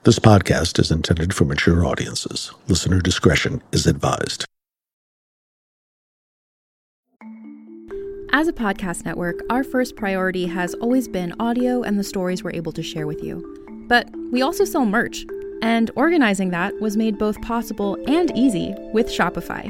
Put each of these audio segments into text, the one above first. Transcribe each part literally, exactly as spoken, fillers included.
This podcast is intended for mature audiences. Listener discretion is advised. As a podcast network, our first priority has always been audio and the stories we're able to share with you. But we also sell merch, and organizing that was made both possible and easy with Shopify.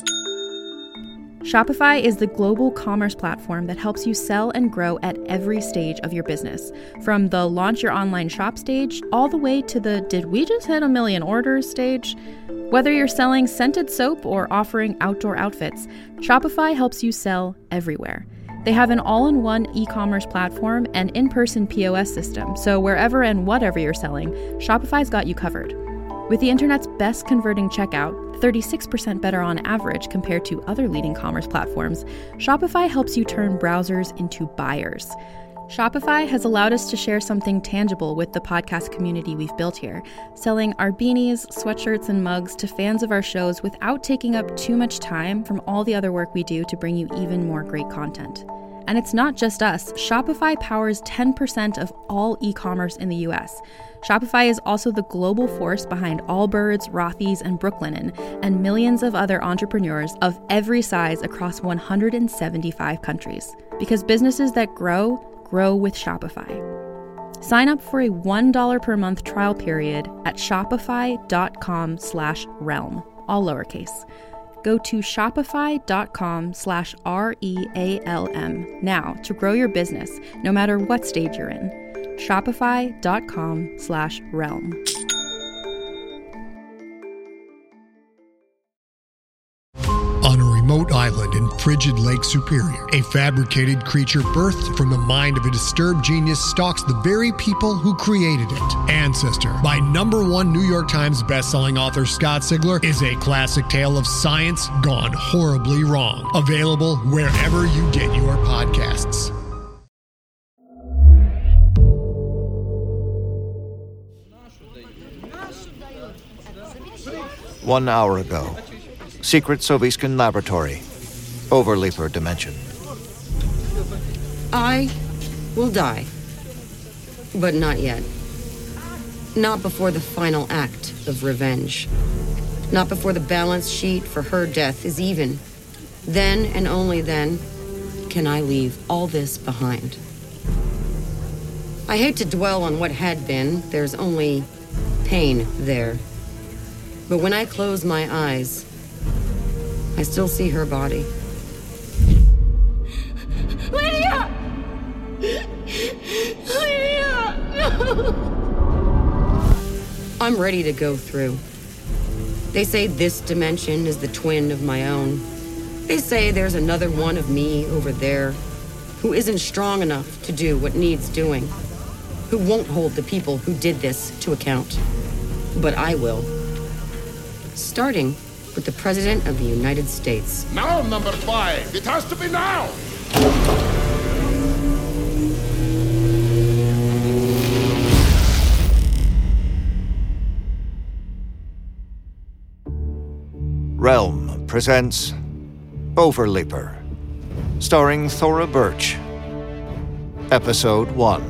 Shopify is the global commerce platform that helps you sell and grow at every stage of your business, from the launch your online shop stage all the way to the did we just hit a million orders stage. Whether you're selling scented soap or offering outdoor outfits, Shopify helps you sell everywhere. They have an all-in-one e-commerce platform and in-person P O S system, so wherever and whatever you're selling, Shopify's got you covered. With the internet's best converting checkout, thirty-six percent better on average compared to other leading commerce platforms, Shopify helps you turn browsers into buyers. Shopify has allowed us to share something tangible with the podcast community we've built here, selling our beanies, sweatshirts, and mugs to fans of our shows without taking up too much time from all the other work we do to bring you even more great content. And it's not just us. Shopify powers ten percent of all e-commerce in the U S. Shopify is also the global force behind Allbirds, Rothy's, and Brooklinen, and millions of other entrepreneurs of every size across one hundred seventy-five countries. Because businesses that grow, grow with Shopify. Sign up for a one dollar per month trial period at shopify.com slash realm, all lowercase. Go to shopify.com slash R-E-A-L-M now to grow your business, no matter what stage you're in. Shopify.com slash realm. On a remote island in frigid Lake Superior, a fabricated creature birthed from the mind of a disturbed genius stalks the very people who created it. Ancestor, by number one New York Times bestselling author Scott Sigler, is a classic tale of science gone horribly wrong. Available wherever you get your podcasts. One hour ago. Secret Soviskan laboratory. Overleaper dimension. I will die. But not yet. Not before the final act of revenge. Not before the balance sheet for her death is even. Then and only then can I leave all this behind. I hate to dwell on what had been. There's only pain there. But when I close my eyes, I still see her body. Lydia! Lydia! No! I'm ready to go through. They say this dimension is the twin of my own. They say there's another one of me over there who isn't strong enough to do what needs doing, who won't hold the people who did this to account. But I will. Starting with the President of the United States. Now, number five. It has to be now. Realm presents Overleaper, starring Thora Birch. Episode one.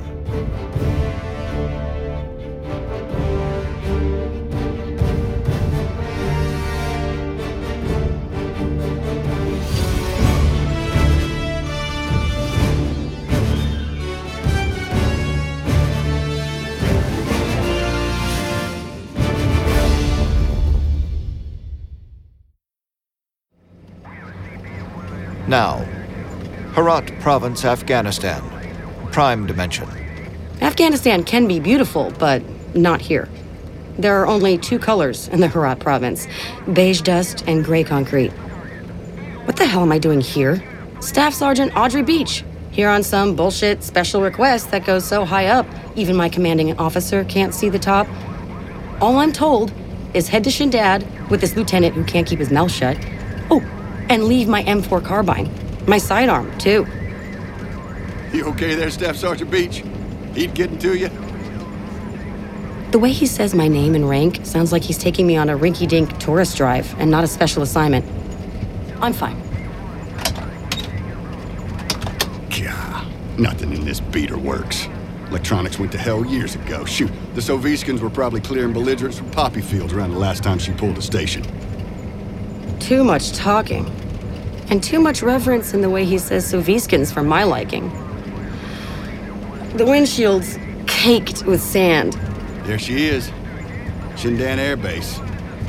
Now, Herat Province, Afghanistan. Prime Dimension. Afghanistan can be beautiful, but not here. There are only two colors in the Herat Province, beige dust and gray concrete. What the hell am I doing here? Staff Sergeant Audrey Beach, here on some bullshit special request that goes so high up, even my commanding officer can't see the top. All I'm told is head to Shindad with this lieutenant who can't keep his mouth shut. Oh, and leave my M four carbine. My sidearm, too. You okay there, Staff Sergeant Beach? Heat getting to you? The way he says my name and rank sounds like he's taking me on a rinky-dink tourist drive and not a special assignment. I'm fine. God, nothing in this beater works. Electronics went to hell years ago. Shoot, the Soviskins were probably clearing belligerents from poppy fields around the last time she pulled a station. Too much talking. And too much reverence in the way he says Soviskins for my liking. The windshield's caked with sand. There she is. Shindan Air Base.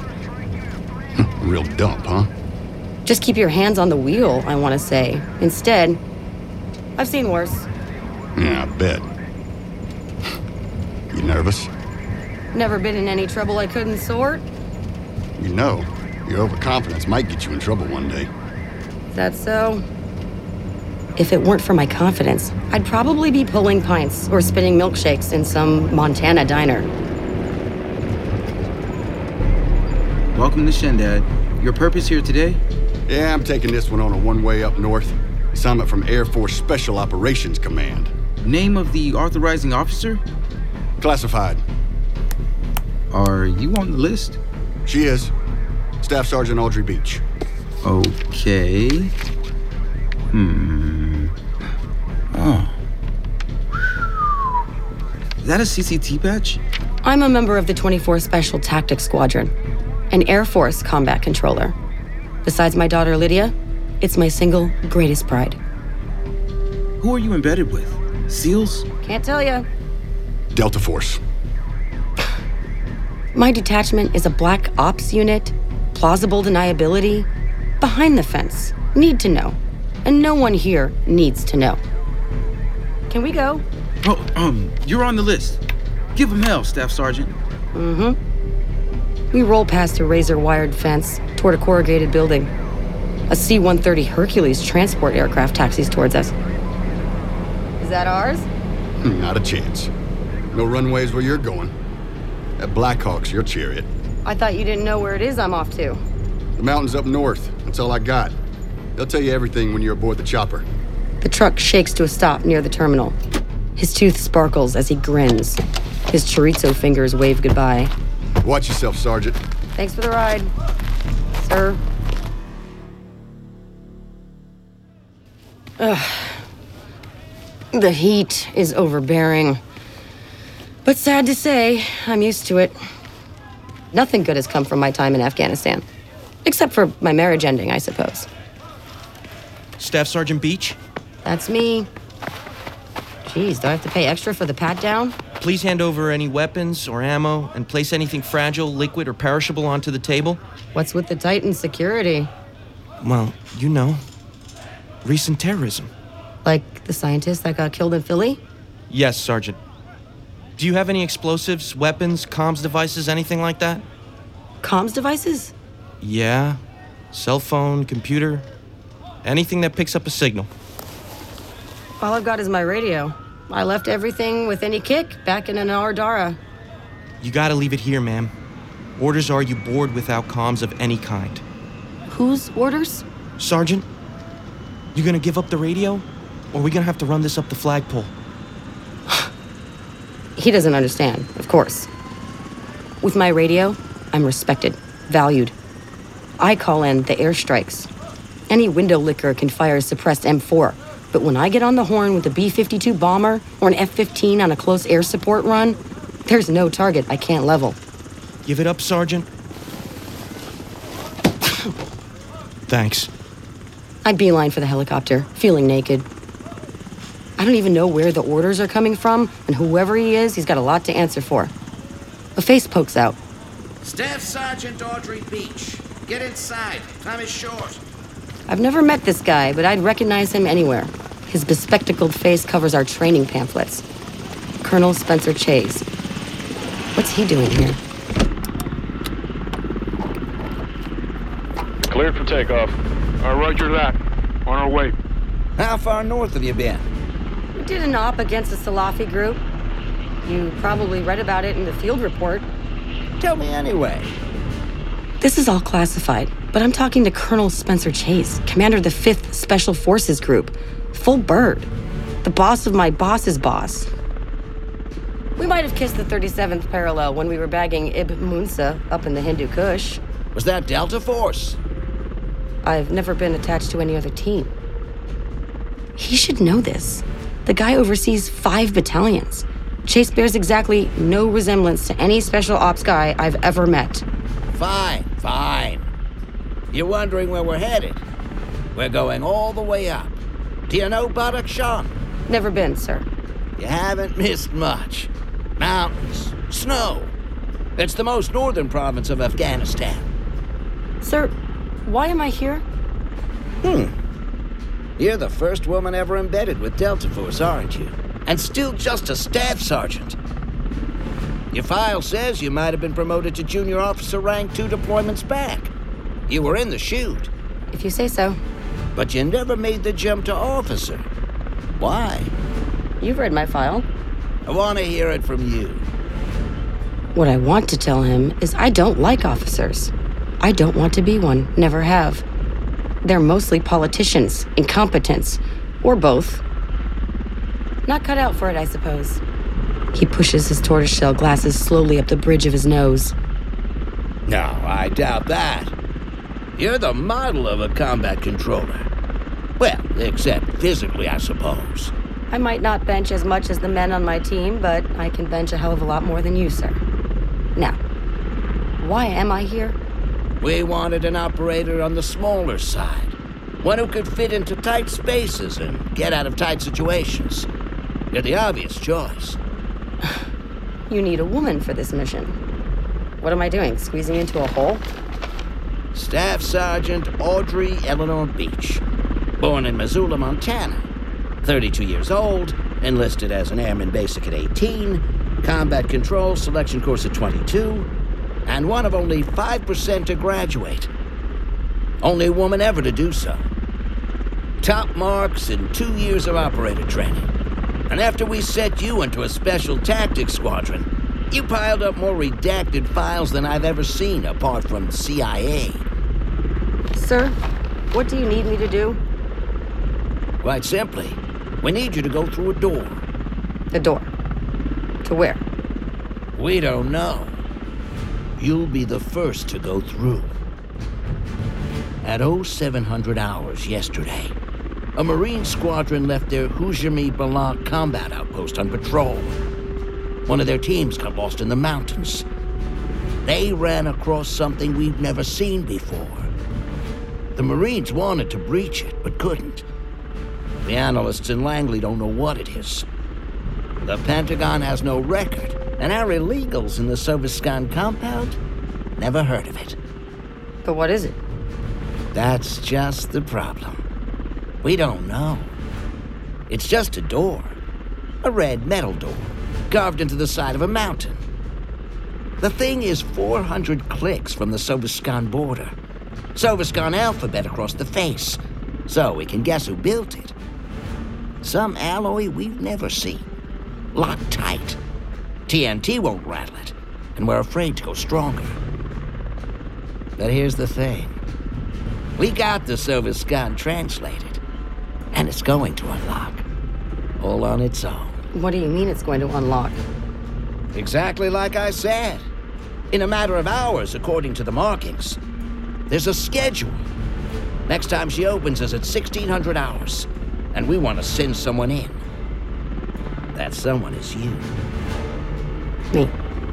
Real dump, huh? Just keep your hands on the wheel, I want to say. Instead, I've seen worse. Yeah, I bet. You nervous? Never been in any trouble I couldn't sort. You know, your overconfidence might get you in trouble one day. Is that so? If it weren't for my confidence, I'd probably be pulling pints or spitting milkshakes in some Montana diner. Welcome to Shendad. Your purpose here today? Yeah, I'm taking this one on a one-way up north. Assignment from Air Force Special Operations Command. Name of the authorizing officer? Classified. Are you on the list? She is. Staff Sergeant Audrey Beach. Okay. Hmm. Oh. Is that a C C T badge? I'm a member of the twenty-four Special Tactics Squadron, an Air Force combat controller. Besides my daughter Lydia, it's my single greatest pride. Who are you embedded with? SEALs? Can't tell ya. Delta Force. My detachment is a black ops unit, plausible deniability, behind the fence, need to know. And no one here needs to know. Can we go? Oh, um, you're on the list. Give him hell, Staff Sergeant. Mm-hmm. We roll past a razor-wired fence toward a corrugated building. A C one thirty Hercules transport aircraft taxis towards us. Is that ours? Not a chance. No runways where you're going. That Blackhawk's your chariot. I thought you didn't know where it is I'm off to. The mountains up north. That's all I got. They'll tell you everything when you're aboard the chopper. The truck shakes to a stop near the terminal. His tooth sparkles as he grins. His chorizo fingers wave goodbye. Watch yourself, Sergeant. Thanks for the ride, sir. Ugh. The heat is overbearing. But sad to say, I'm used to it. Nothing good has come from my time in Afghanistan. Except for my marriage ending, I suppose. Staff Sergeant Beach? That's me. Jeez, do I have to pay extra for the pat-down? Please hand over any weapons or ammo and place anything fragile, liquid, or perishable onto the table. What's with the Titan security? Well, you know. Recent terrorism. Like the scientist that got killed in Philly? Yes, Sergeant. Do you have any explosives, weapons, comms devices, anything like that? Comms devices? Yeah. Cell phone, computer. Anything that picks up a signal. All I've got is my radio. I left everything with any kick back in an Ardara. You gotta leave it here, ma'am. Orders are you board without comms of any kind. Whose orders? Sergeant, you gonna give up the radio? Or are we gonna have to run this up the flagpole? He doesn't understand, of course. With my radio, I'm respected, valued. I call in the airstrikes. Any window licker can fire a suppressed M four, but when I get on the horn with a B fifty-two bomber or an F fifteen on a close air support run, there's no target I can't level. Give it up, Sergeant. Thanks. I beeline for the helicopter, feeling naked. I don't even know where the orders are coming from, and whoever he is, he's got a lot to answer for. A face pokes out. Staff Sergeant Audrey Beach. Get inside. Time is short. I've never met this guy, but I'd recognize him anywhere. His bespectacled face covers our training pamphlets. Colonel Spencer Chase. What's he doing here? Cleared for takeoff. Uh, roger that. On our way. How far north have you been? We did an op against a Salafi group. You probably read about it in the field report. Tell me anyway. This is all classified, but I'm talking to Colonel Spencer Chase, commander of the fifth Special Forces Group. Full bird. The boss of my boss's boss. We might have kissed the thirty-seventh parallel when we were bagging Ibn Munsa up in the Hindu Kush. Was that Delta Force? I've never been attached to any other team. He should know this. The guy oversees five battalions, Chase bears exactly no resemblance to any special ops guy I've ever met. Fine, fine. You're wondering where we're headed? We're going all the way up. Do you know Badakhshan? Never been, sir. You haven't missed much. Mountains, snow. It's the most northern province of Afghanistan. Sir, why am I here? Hmm. You're the first woman ever embedded with Delta Force, aren't you? And still just a staff sergeant. Your file says you might have been promoted to junior officer rank two deployments back. You were in the chute. If you say so. But you never made the jump to officer. Why? You've read my file. I want to hear it from you. What I want to tell him is I don't like officers. I don't want to be one, never have. They're mostly politicians, incompetents, or both. Not cut out for it, I suppose. He pushes his tortoiseshell glasses slowly up the bridge of his nose. No, I doubt that. You're the model of a combat controller. Well, except physically, I suppose. I might not bench as much as the men on my team, but I can bench a hell of a lot more than you, sir. Now, why am I here? We wanted an operator on the smaller side. One who could fit into tight spaces and get out of tight situations. You're the obvious choice. You need a woman for this mission. What am I doing, squeezing into a hole? Staff Sergeant Audrey Eleanor Beach. Born in Missoula, Montana. thirty-two years old, enlisted as an airman basic at eighteen, combat control selection course at twenty-two, and one of only five percent to graduate. Only woman ever to do so. Top marks in two years of operator training. And after we set you into a special tactics squadron, you piled up more redacted files than I've ever seen apart from C I A. Sir, what do you need me to do? Quite simply, we need you to go through a door. A door? To where? We don't know. You'll be the first to go through. At oh seven hundred hours yesterday, a Marine squadron left their Hujami Balak combat outpost on patrol. One of their teams got lost in the mountains. They ran across something we've never seen before. The Marines wanted to breach it, but couldn't. The analysts in Langley don't know what it is. The Pentagon has no record, and our illegals in the Soviskan compound never heard of it. But what is it? That's just the problem. We don't know. It's just a door. A red metal door, carved into the side of a mountain. The thing is four hundred clicks from the Soviskan border. Soviskan alphabet across the face, so we can guess who built it. Some alloy we've never seen. Locked tight. T N T won't rattle it, and we're afraid to go stronger. But here's the thing. We got the Soviskan translated, and it's going to unlock. All on its own. What do you mean it's going to unlock? Exactly like I said. In a matter of hours, according to the markings. There's a schedule. Next time she opens is at sixteen hundred hours, and we want to send someone in. That someone is you. Me.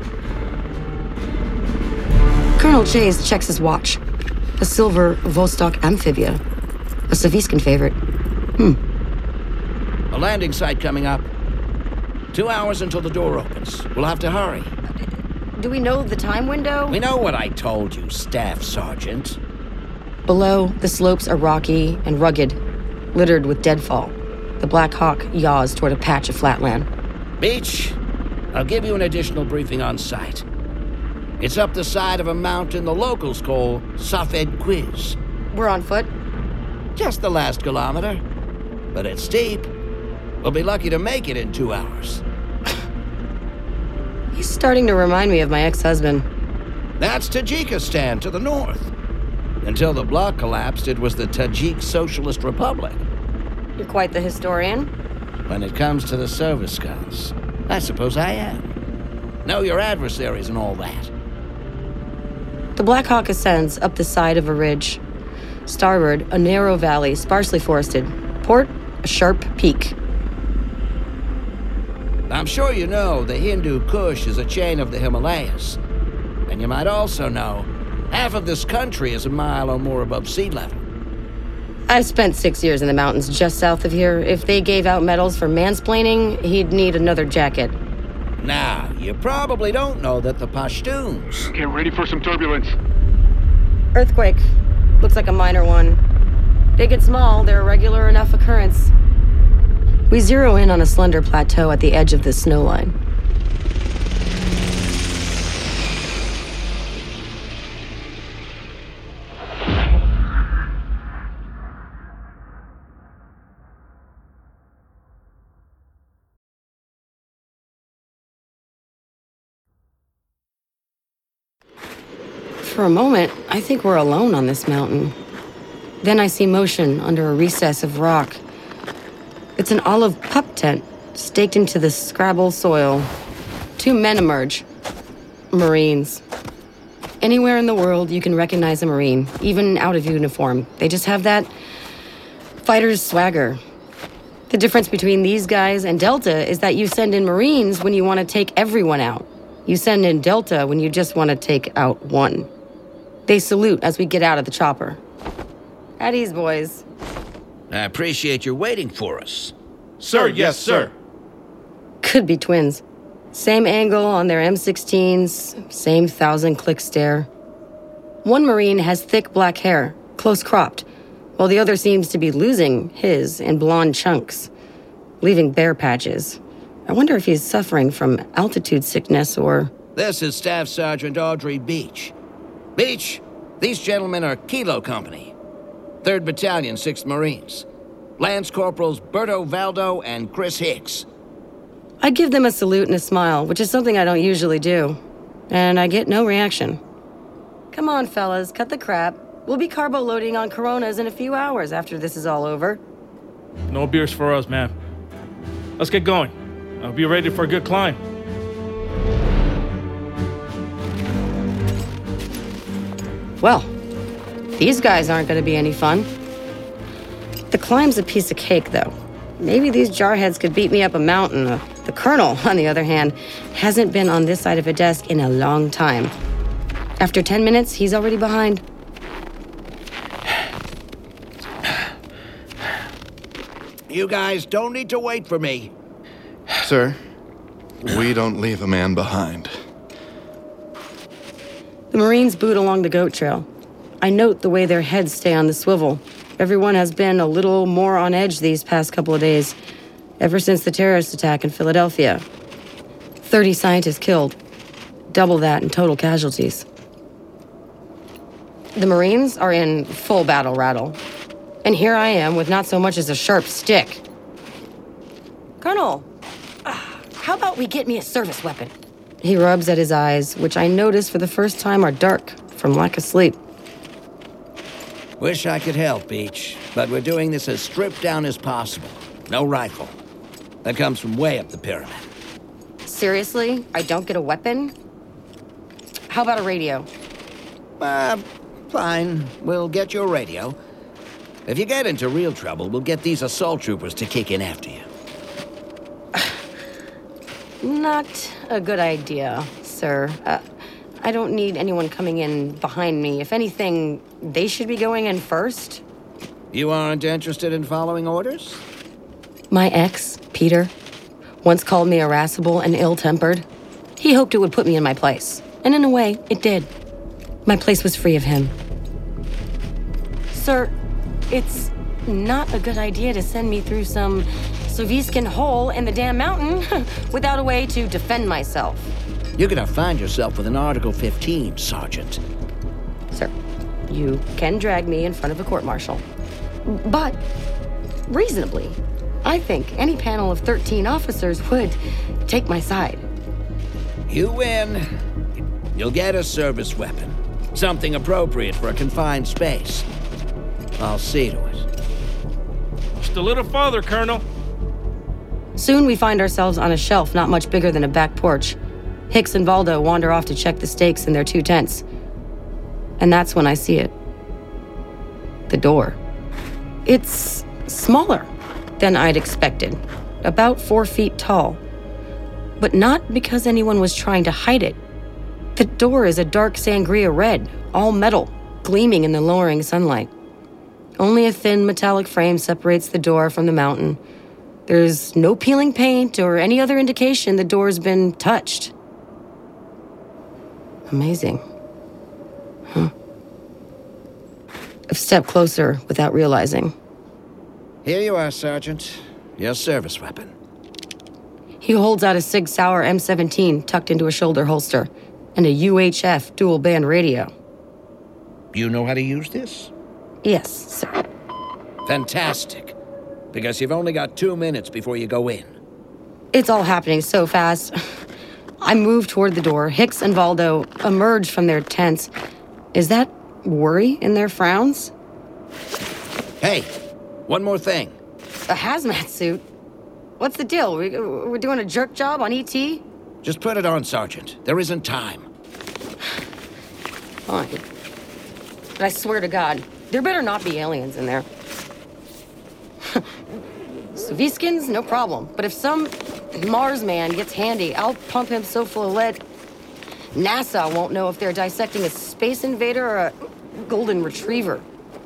Colonel Chase checks his watch. A silver Vostok Amphibia. A Soviskan favorite. Hmm. A landing site coming up. Two hours until the door opens. We'll have to hurry. Do we know the time window? We know what I told you, Staff Sergeant. Below, the slopes are rocky and rugged, littered with deadfall. The Black Hawk yaws toward a patch of flatland. Beach, I'll give you an additional briefing on site. It's up the side of a mountain the locals call Safed Quiz. We're on foot? Just the last kilometer. But it's steep. We'll be lucky to make it in two hours. He's starting to remind me of my ex-husband. That's Tajikistan to the north. Until the bloc collapsed, it was the Tajik Socialist Republic. You're quite the historian. When it comes to the Soviskans, I suppose I am. Know your adversaries and all that. The Black Hawk ascends up the side of a ridge. Starboard, a narrow valley, sparsely forested. Port, a sharp peak. I'm sure you know the Hindu Kush is a chain of the Himalayas. And you might also know half of this country is a mile or more above sea level. I've spent six years in the mountains just south of here. If they gave out medals for mansplaining, he'd need another jacket. Now, you probably don't know that the Pashtuns... Get ready for some turbulence. Earthquake. Looks like a minor one. Big and small, they're a regular enough occurrence. We zero in on a slender plateau at the edge of the snow line. For a moment, I think we're alone on this mountain. Then I see motion under a recess of rock. It's an olive pup tent, staked into the scrabble soil. Two men emerge. Marines. Anywhere in the world, you can recognize a Marine, even out of uniform. They just have that fighter's swagger. The difference between these guys and Delta is that you send in Marines when you want to take everyone out. You send in Delta when you just want to take out one. They salute as we get out of the chopper. At ease, boys. I appreciate your waiting for us. Sir, yes, sir. Could be twins. Same angle on their M sixteens, same thousand-click stare. One Marine has thick black hair, close cropped, while the other seems to be losing his in blonde chunks, leaving bare patches. I wonder if he's suffering from altitude sickness or... This is Staff Sergeant Audrey Beach. Beach, these gentlemen are Kilo Company, third Battalion, sixth Marines. Lance Corporals Berto Valdo and Chris Hicks. I give them a salute and a smile, which is something I don't usually do. And I get no reaction. Come on, fellas, cut the crap. We'll be carbo loading on Coronas in a few hours after this is all over. No beers for us, man. Let's get going. I'll be ready for a good climb. Well, these guys aren't going to be any fun. The climb's a piece of cake, though. Maybe these jarheads could beat me up a mountain. Uh, the colonel, on the other hand, hasn't been on this side of a desk in a long time. After ten minutes, he's already behind. You guys don't need to wait for me. Sir, we don't leave a man behind. The Marines boot along the goat trail. I note the way their heads stay on the swivel. Everyone has been a little more on edge these past couple of days, ever since the terrorist attack in Philadelphia. Thirty scientists killed. Double that in total casualties. The Marines are in full battle rattle. And here I am with not so much as a sharp stick. Colonel, uh, how about we get me a service weapon? He rubs at his eyes, which I notice for the first time are dark from lack of sleep. Wish I could help, Beach, but we're doing this as stripped down as possible. No rifle. That comes from way up the pyramid. Seriously? I don't get a weapon? How about a radio? Uh, fine. We'll get you a radio. If you get into real trouble, we'll get these assault troopers to kick in after you. Not a good idea, sir. Uh, I don't need anyone coming in behind me. If anything, they should be going in first. You aren't interested in following orders? My ex, Peter, once called me irascible and ill-tempered. He hoped it would put me in my place. And in a way, it did. My place was free of him. Sir, it's not a good idea to send me through some Soviskin hole in the damn mountain without a way to defend myself. You're gonna find yourself with an Article fifteen, Sergeant. Sir, you can drag me in front of a court-martial. But, reasonably, I think any panel of thirteen officers would take my side. You win. You'll get a service weapon. Something appropriate for a confined space. I'll see to it. Just a little farther, Colonel. Soon we find ourselves on a shelf not much bigger than a back porch. Hicks and Valdo wander off to check the stakes in their two tents. And that's when I see it. The door. It's smaller than I'd expected. About four feet tall. But not because anyone was trying to hide it. The door is a dark sangria red, all metal, gleaming in the lowering sunlight. Only a thin metallic frame separates the door from the mountain. There's no peeling paint or any other indication the door's been touched. Amazing. Huh. I've stepped closer without realizing. Here you are, Sergeant. Your service weapon. He holds out a Sig Sauer M seventeen tucked into a shoulder holster and a U H F dual-band radio. You know how to use this? Yes, sir. Fantastic. Because you've only got two minutes before you go in. It's all happening so fast. I move toward the door. Hicks and Valdo emerge from their tents. Is that worry in their frowns? Hey, one more thing. A hazmat suit? What's the deal? We, we're doing a jerk job on E T? Just put it on, Sergeant. There isn't time. Fine. But I swear to God, there better not be aliens in there. Soviskins, no problem. But if some Mars man gets handy, I'll pump him so full of lead, NASA won't know if they're dissecting a space invader or a golden retriever.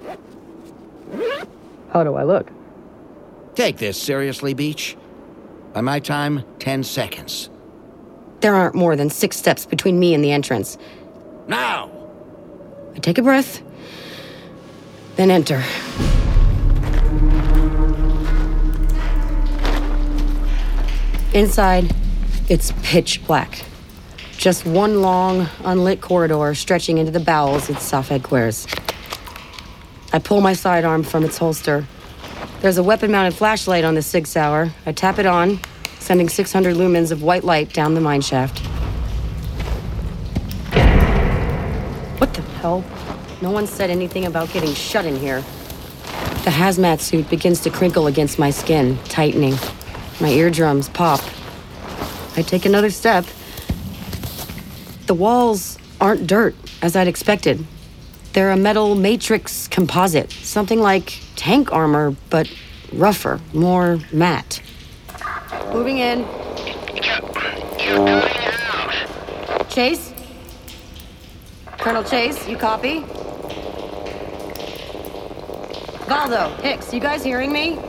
How do I look? Take this seriously, Beach. By my time, ten seconds. There aren't more than six steps between me and the entrance. Now! I take a breath, then enter. Inside, it's pitch black. Just one long, unlit corridor stretching into the bowels of Safed Quers. I pull my sidearm from its holster. There's a weapon-mounted flashlight on the Sig Sauer. I tap it on, sending six hundred lumens of white light down the mine shaft. What the hell? No one said anything about getting shut in here. The hazmat suit begins to crinkle against my skin, tightening. My eardrums pop. I take another step. The walls aren't dirt, as I'd expected. They're a metal matrix composite, something like tank armor, but rougher, more matte. Moving in. Chase? Colonel Chase, you copy? Valdo, Hicks, you guys hearing me?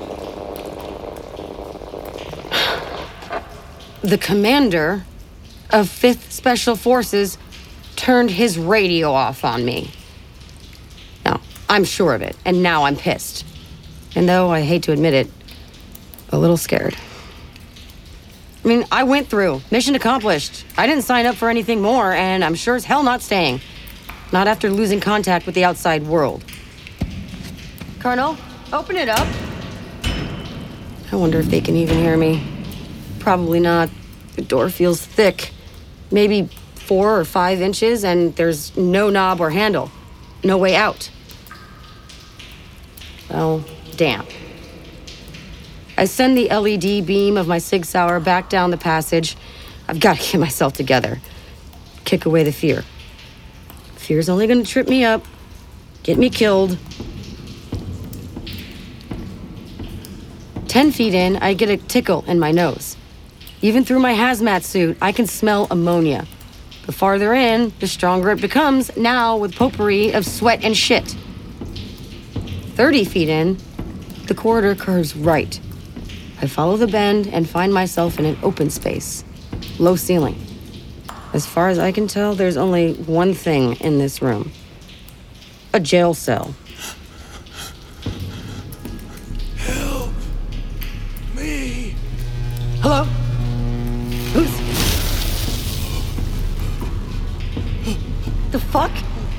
The commander of fifth Special Forces turned his radio off on me. Now, I'm sure of it, and now I'm pissed. And though I hate to admit it, a little scared. I mean, I went through. Mission accomplished. I didn't sign up for anything more, and I'm sure as hell not staying. Not after losing contact with the outside world. Colonel, open it up. I wonder if they can even hear me. Probably not. The door feels thick. Maybe four or five inches, and there's no knob or handle. No way out. Well, damn. I send the L E D beam of my Sig Sauer back down the passage. I've got to get myself together. Kick away the fear. Fear's only going to trip me up, get me killed. Ten feet in, I get a tickle in my nose. Even through my hazmat suit, I can smell ammonia. The farther in, the stronger it becomes, now with potpourri of sweat and shit. Thirty feet in, the corridor curves right. I follow the bend and find myself in an open space. Low ceiling. As far as I can tell, there's only one thing in this room. A jail cell. Help me. Hello? Who's... The fuck?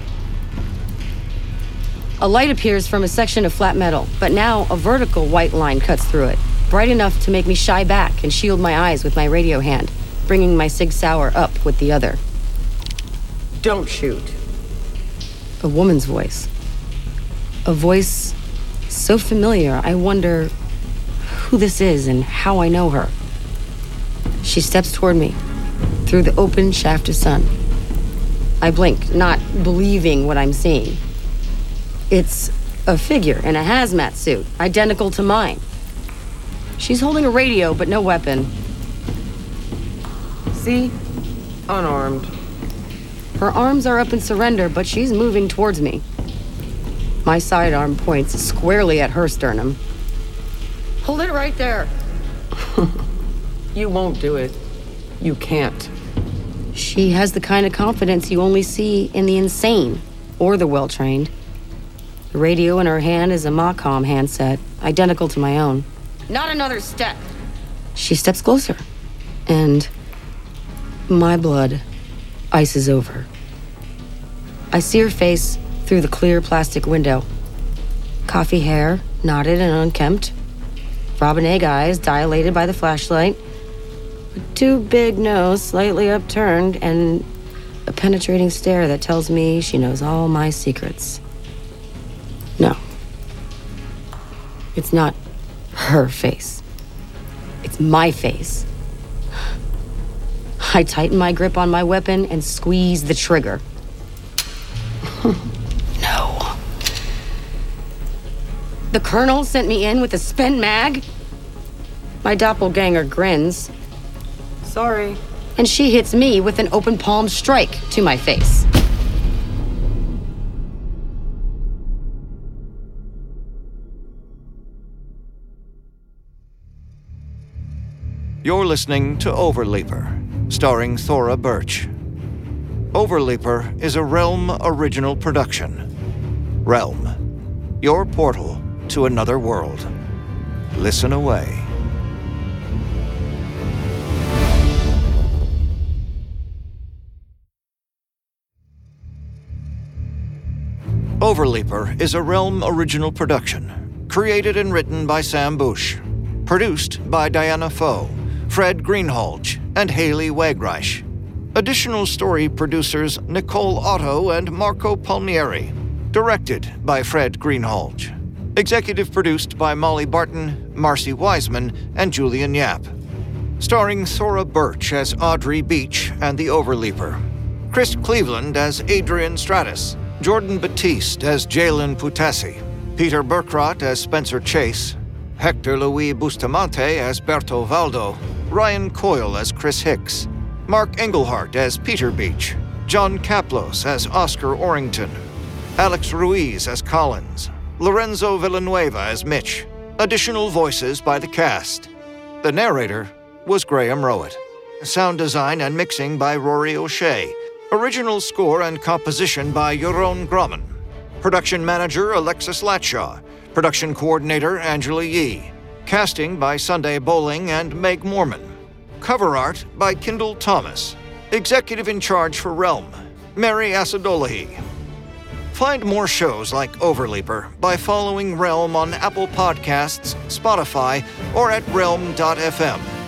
A light appears from a section of flat metal, but now a vertical white line cuts through it, bright enough to make me shy back and shield my eyes with my radio hand, bringing my Sig Sauer up with the other. Don't shoot. A woman's voice. A voice so familiar, I wonder who this is and how I know her. She steps toward me, through the open shaft of sun. I blink, not believing what I'm seeing. It's a figure in a hazmat suit, identical to mine. She's holding a radio, but no weapon. See? Unarmed. Her arms are up in surrender, but she's moving towards me. My sidearm points squarely at her sternum. Hold it right there. You won't do it. You can't. She has the kind of confidence you only see in the insane or the well-trained. The radio in her hand is a Macom handset, identical to my own. Not another step. She steps closer, and my blood ices over. I see her face through the clear plastic window. Coffee hair, knotted and unkempt. Robin egg eyes dilated by the flashlight. A too big nose slightly upturned, and a penetrating stare that tells me she knows all my secrets. No. It's not her face. It's my face. I tighten my grip on my weapon and squeeze the trigger. No. The Colonel sent me in with a spent mag? My doppelganger grins. Sorry. And she hits me with an open palm strike to my face. You're listening to Overleaper, starring Thora Birch. Overleaper is a Realm original production. Realm, your portal to another world. Listen away. Overleaper is a Realm original production, created and written by Sam Bush, produced by Diana Foe, Fred Greenhalgh, and Haley Wegreich. Additional story producers Nicole Otto and Marco Palmieri. Directed by Fred Greenhalgh. Executive produced by Molly Barton, Marcy Wiseman, and Julian Yap. Starring Thora Birch as Audrey Beach and the Overleaper. Chris Cleveland as Adrian Stratus. Jordan Batiste as Jalen Putassi. Peter Burkrot as Spencer Chase. Hector Luis Bustamante as Berto Valdo. Ryan Coyle as Chris Hicks. Mark Engelhart as Peter Beach. John Kaplos as Oscar Orrington. Alex Ruiz as Collins. Lorenzo Villanueva as Mitch. Additional voices by the cast. The narrator was Graham Rowett. Sound design and mixing by Rory O'Shea. Original score and composition by Jeroen Grommen. Production manager Alexis Latshaw. Production coordinator Angela Yee. Casting by Sunday Bowling and Meg Morman. Cover art by Kendall Thomas. Executive in charge for Realm, Mary Asadolahi. Find more shows like Overleaper by following Realm on Apple Podcasts, Spotify, or at realm dot f m.